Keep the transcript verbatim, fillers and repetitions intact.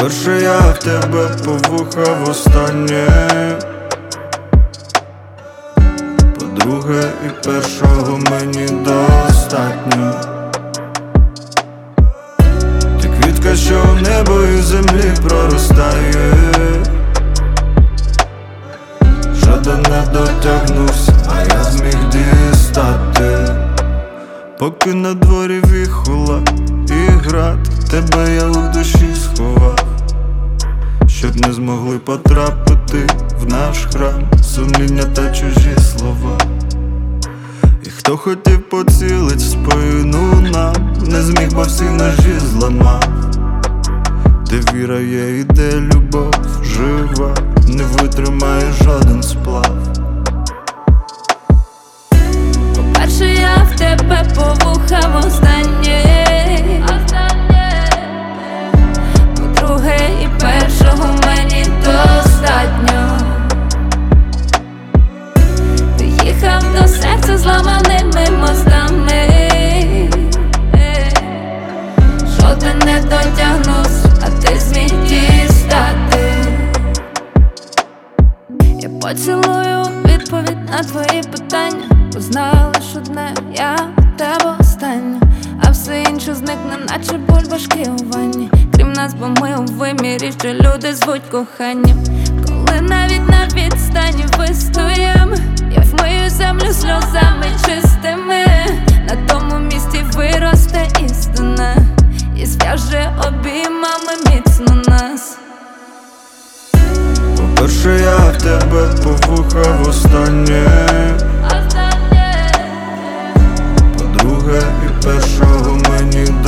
По-перше, я в тебе по вуха востаннє. По-друге, і першого мені достатньо. Ти квітка, що в небо і землі проростає. Жоден не дотягнувся, а я зміг дістати. Поки на дворі віхола і град, тебе я у душі сховав, щоб не змогли потрапити в наш храм сумління та чужі слова. І хто хотів поцілить в спину нам, не зміг, бо всі ножі зламав. Де віра є і де любов жива, не витримає жоден сплав. По-перше, я в тебе по вуха востаннє. По-друге, і першого мені достатньо. Ти їхав до серця зламаними мостами. Жоден не дотягнувся, а ти зміг дістати. Я поцілую відповідь на твої питання, бо знала лиш одне, я в тебе остання, а все інше зникне, наче бульбашки у ванні. Крім нас, бо ми у вимірі, що люди звуть коханням. Коли навіть на відстані вистоїм, я вмию землю сльозами чистими. На тому місці виросте істина і зв'яже обіймами міцно нас. По-перше, я в тебе по вуха востаннє. По-друге, і першого мені